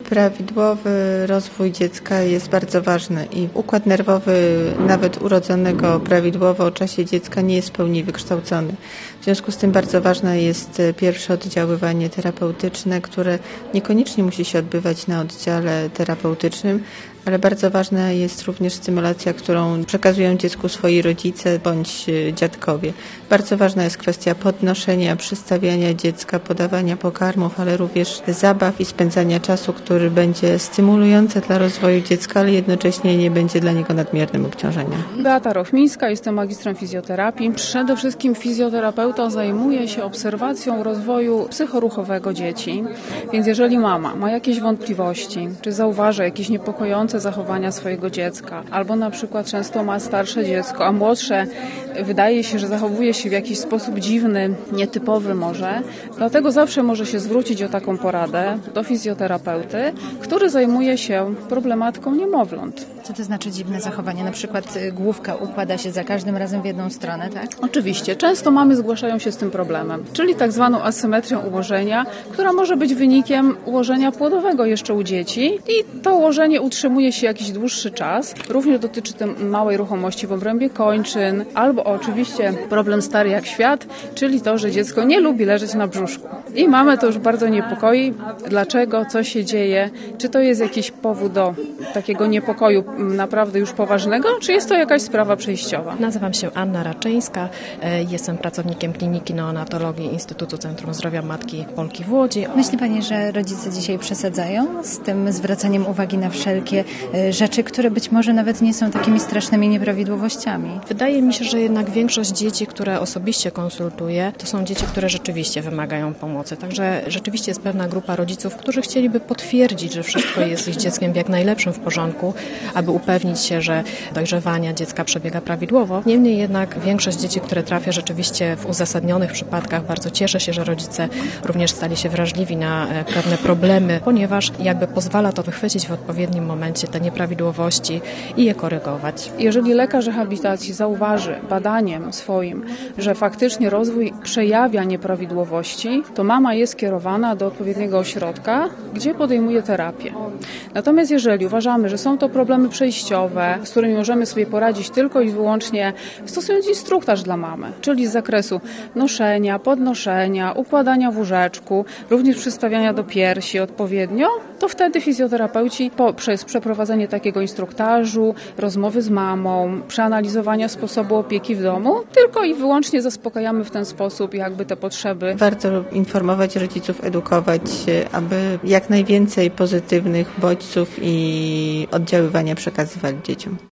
Prawidłowy rozwój dziecka jest bardzo ważny i układ nerwowy nawet urodzonego prawidłowo o czasie dziecka nie jest w pełni wykształcony. W związku z tym bardzo ważne jest pierwsze oddziaływanie terapeutyczne, które niekoniecznie musi się odbywać na oddziale terapeutycznym, ale bardzo ważna jest również stymulacja, którą przekazują dziecku swoi rodzice bądź dziadkowie. Bardzo ważna jest kwestia podnoszenia, przystawiania dziecka, podawania pokarmów, ale również zabaw i spędzania czasu, który będzie stymulujący dla rozwoju dziecka, ale jednocześnie nie będzie dla niego nadmiernym obciążeniem. Beata Rochmińska, jestem magistrem fizjoterapii. Przede wszystkim fizjoterapeuta zajmuje się obserwacją rozwoju psychoruchowego dzieci. Więc jeżeli mama ma jakieś wątpliwości, czy zauważa jakieś niepokojące zachowania swojego dziecka, albo na przykład często ma starsze dziecko, a młodsze wydaje się, że zachowuje się w jakiś sposób dziwny, nietypowy może, dlatego zawsze może się zwrócić o taką poradę do fizjoterapeuty, który zajmuje się problematyką niemowląt. Co to znaczy dziwne zachowanie? Na przykład główka układa się za każdym razem w jedną stronę, tak? Oczywiście. Często mamy zgłaszają się z tym problemem, czyli tak zwaną asymetrią ułożenia, która może być wynikiem ułożenia płodowego jeszcze u dzieci i to ułożenie utrzymuje się jakiś dłuższy czas. Również dotyczy to małej ruchomości w obrębie kończyn, albo oczywiście problem stary jak świat, czyli to, że dziecko nie lubi leżeć na brzuszku. I mamy to już bardzo niepokoi. Dlaczego? Co się dzieje? Czy to jest jakiś powód do takiego niepokoju naprawdę już poważnego, czy jest to jakaś sprawa przejściowa? Nazywam się Anna Raczyńska, jestem pracownikiem Kliniki Neonatologii Instytutu Centrum Zdrowia Matki Polki w Łodzi. Myśli Pani, że rodzice dzisiaj przesadzają z tym zwracaniem uwagi na wszelkie rzeczy, które być może nawet nie są takimi strasznymi nieprawidłowościami? Wydaje mi się, że jednak większość dzieci, które osobiście konsultuję, to są dzieci, które rzeczywiście wymagają pomocy. Także rzeczywiście jest pewna grupa rodziców, którzy chcieliby potwierdzić, że wszystko jest z ich dzieckiem w jak najlepszym w porządku, aby upewnić się, że dojrzewanie dziecka przebiega prawidłowo. Niemniej jednak większość dzieci, które trafia rzeczywiście w uzasadnionych przypadkach, bardzo cieszę się, że rodzice również stali się wrażliwi na pewne problemy, ponieważ jakby pozwala to wychwycić w odpowiednim momencie te nieprawidłowości i je korygować. Jeżeli lekarz rehabilitacji zauważy badaniem swoim, że faktycznie rozwój przejawia nieprawidłowości, to mama jest skierowana do odpowiedniego ośrodka, gdzie podejmuje terapię. Natomiast jeżeli uważamy, że są to problemy przejściowe, z którymi możemy sobie poradzić tylko i wyłącznie stosując instruktaż dla mamy, czyli z zakresu noszenia, podnoszenia, układania w łóżeczku, również przystawiania do piersi odpowiednio, to wtedy fizjoterapeuci poprzez przeprowadzenie takiego instruktażu, rozmowy z mamą, przeanalizowania sposobu opieki w domu, tylko i wyłącznie zaspokajamy w ten sposób jakby te potrzeby. Warto informować rodziców, edukować, aby jak najwięcej pozytywnych bodźców i oddziaływania przekazywać dzieciom.